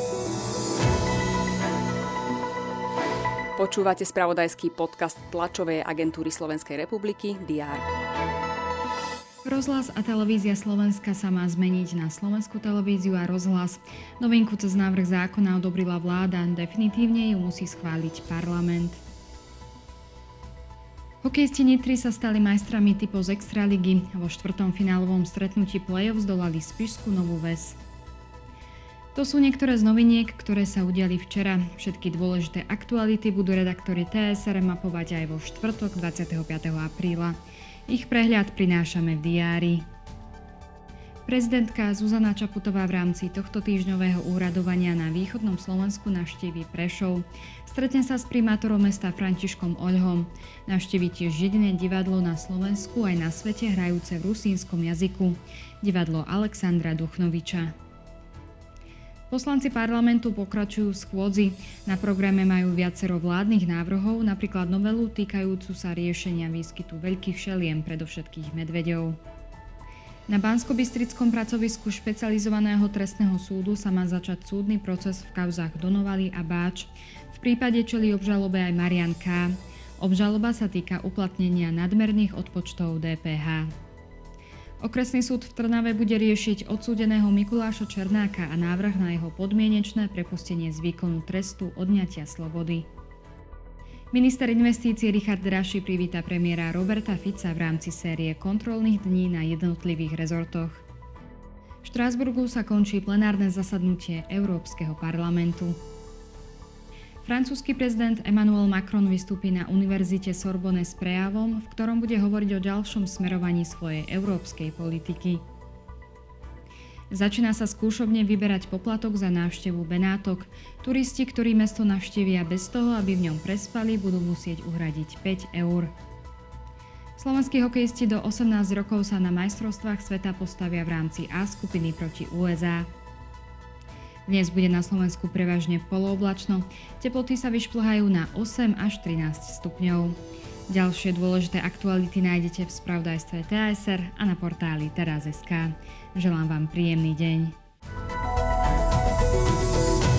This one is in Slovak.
Počúvate spravodajský podcast tlačovej agentúry Slovenskej republiky DR. Rozhlas a televízia Slovenska sa má zmeniť na Slovenskú televíziu a rozhlas. Novinku cez návrh zákona odobrila vláda, definitívne ju musí schváliť parlament. Hokejisti Nitry sa stali majstrami typov z Extraligy. Vo štvrtom finálovom stretnutí play-off zdolali Spišskú Novú Ves. To sú niektoré z noviniek, ktoré sa udiali včera. Všetky dôležité aktuality budú redaktori TSR mapovať aj vo štvrtok 25. apríla. Ich prehľad prinášame v diári. Prezidentka Zuzana Čaputová v rámci tohto týždňového úradovania na východnom Slovensku navštíví Prešov. Stretne sa s primátorom mesta Františkom Oľhom. Navštíví tiež jediné divadlo na Slovensku aj na svete hrajúce v rusínskom jazyku. Divadlo Alexandra Duchnoviča. Poslanci parlamentu pokračujú v schôdzi. Na programe majú viacero vládnych návrhov, napríklad novelu týkajúcu sa riešenia výskytu veľkých šeliem, predovšetkých medveďov. Na Banskobystrickom pracovisku špecializovaného trestného súdu sa má začať súdny proces v kauzách Donovali a Báč. V prípade čelí obžalobe aj Marian K. Obžaloba sa týka uplatnenia nadmerných odpočtov DPH. Okresný súd v Trnave bude riešiť odsúdeného Mikuláša Černáka a návrh na jeho podmienečné prepustenie z výkonu trestu odňatia slobody. Minister investícií Richard Raši privíta premiéra Roberta Fica v rámci série kontrolných dní na jednotlivých rezortoch. V Štrasburgu sa končí plenárne zasadnutie Európskeho parlamentu. Francúzsky prezident Emmanuel Macron vystúpi na Univerzite Sorbonne s prejavom, v ktorom bude hovoriť o ďalšom smerovaní svojej európskej politiky. Začína sa skúšobne vyberať poplatok za návštevu Benátok. Turisti, ktorí mesto navštívia bez toho, aby v ňom prespali, budú musieť uhradiť 5 eur. Slovenskí hokejisti do 18 rokov sa na majstrovstvách sveta postavia v rámci A skupiny proti USA. Dnes bude na Slovensku prevažne polooblačno, teploty sa vyšplhajú na 8 až 13 stupňov. Ďalšie dôležité aktuality nájdete v spravodajstve TSR a na portáli teraz.sk. Želám vám príjemný deň.